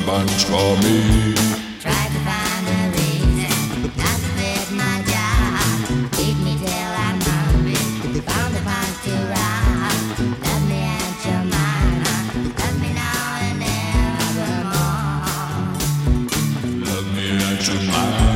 bunch for me. Tried to find a reason not to quit my job. Keep me till I'm hungry. Found a punch to rob. Love me at your mind. Love me now and evermore. Love me at your mind.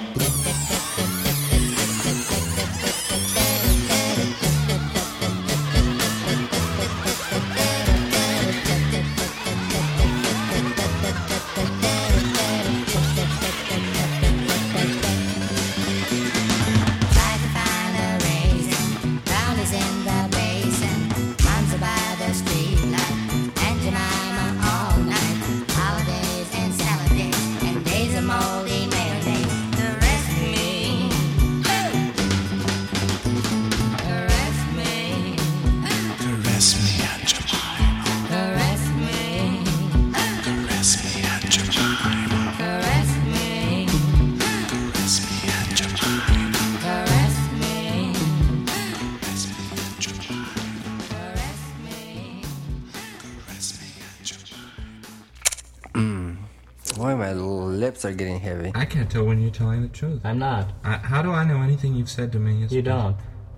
Boy, my lips are getting heavy. I can't tell when you're telling the truth. I'm not. How do I know anything you've said to me is You don't.